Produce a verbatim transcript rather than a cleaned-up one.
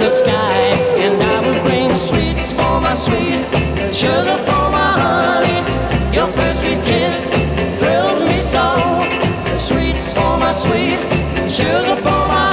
sky, and I would bring sweets for my sweet sugar for